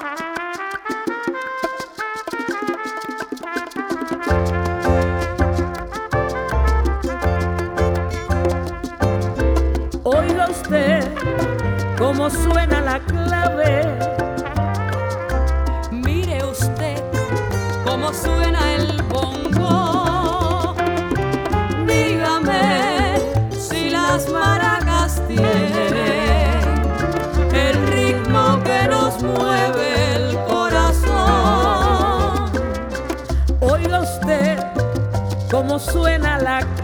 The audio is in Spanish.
Oiga usted cómo suena la clave. Mire usted cómo suena el bongo. Dígame si las maracas tienen el ritmo que nos mueve el corazón. Oiga usted cómo suena la